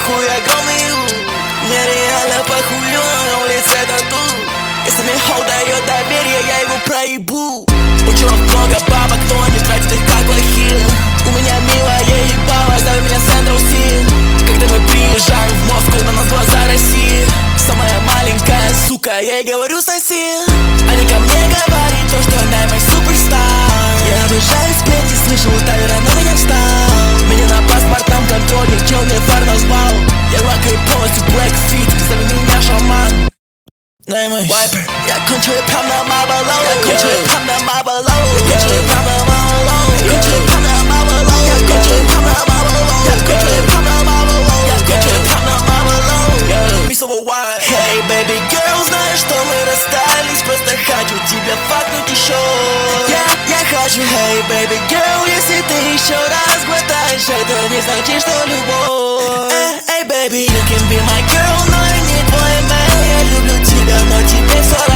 хуй огромный лук. Мне реально похую, на улице тату. Если мне хоу дает доверие, я его проебу. У чувак много бабок, но они тратят их как плохие. У меня милая ебалась, зови меня Central C. Когда мы приезжаем в Москву, на нас глаза России. Самая маленькая сука, я ей говорю соси. Они ко мне говорят то, что она мой суперстар. Я обижаю сплетни, слышал, Тавера на меня встал. Меня на паспортном контроле, черный фар назвал. Я лакаю полностью Black Feet, зови меня шаман. Вайпер, я кончу и прям на Мабалоу. Я кончу и прям на Мабалоу. Я кончу и прям на Мабалоу. Я кончу и прям на Мабалоу. Я кончу и прям на Мабалоу. Я кончу и прям на Мабалоу. Я кончу и прям на Мабалоу. Мисово wine. Hey baby girl, знаешь, что мы расстались. Просто хочу тебя факнуть еще. Я хочу. Hey baby girl, если ты еще раз глотаешь, это не значит, что любовь. Hey baby, you can be my girl, но я не твой man. Я люблю тебя, но тебе все равно.